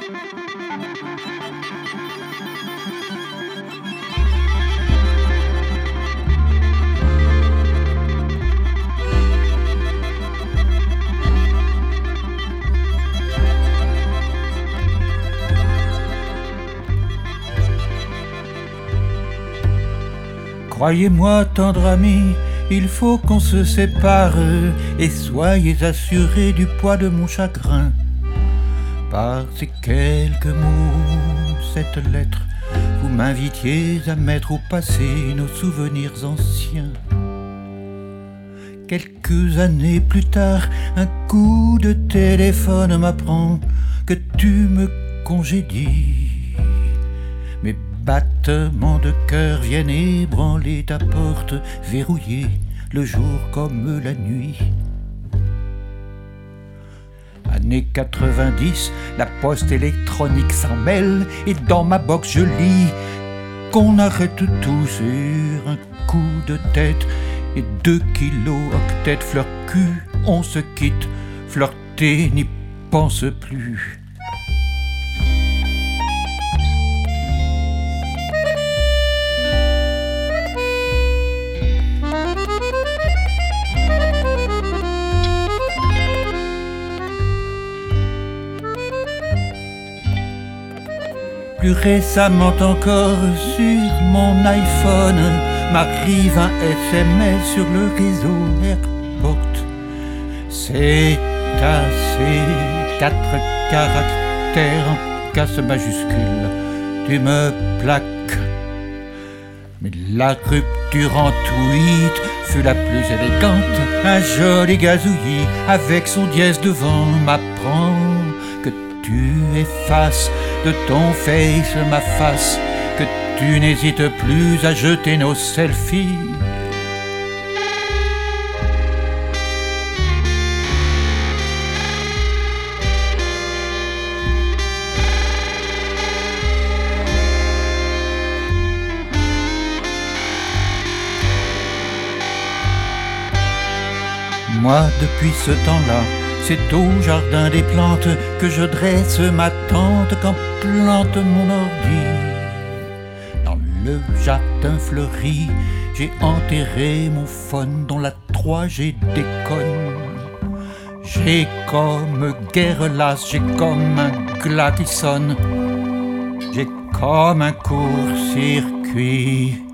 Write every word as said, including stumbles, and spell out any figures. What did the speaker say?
Croyez-moi, tendre ami, il faut qu'on se sépare, et soyez assurés du poids de mon chagrin. Par ces quelques mots, cette lettre, vous m'invitiez à mettre au passé nos souvenirs anciens. Quelques années plus tard, un coup de téléphone m'apprend que tu me congédies. Mes battements de cœur viennent ébranler ta porte verrouillée, le jour comme la nuit. Année quatre-vingt-dix, la poste électronique s'en mêle, et dans ma box je lis qu'on arrête tout sur un coup de tête. Et deux kilos octets fleur cul, on se quitte, flirter n'y pense plus. Plus récemment encore, sur mon iPhone, m'arrive un S M S sur le réseau Airport. C'est assez, quatre caractères en casse majuscule. Tu me plaques. Mais la rupture en tweet fut la plus élégante. Un joli gazouillis avec son dièse devant m'apprend que tu effaces de ton face ma face, que tu n'hésites plus à jeter nos selfies. Moi, depuis ce temps-là, c'est au jardin des plantes que je dresse ma tente quand plante mon ordi. Dans le jardin fleuri, j'ai enterré mon phone dont la trois G déconne. J'ai comme guerre lasse, j'ai comme un glas qui sonne, j'ai comme un court-circuit.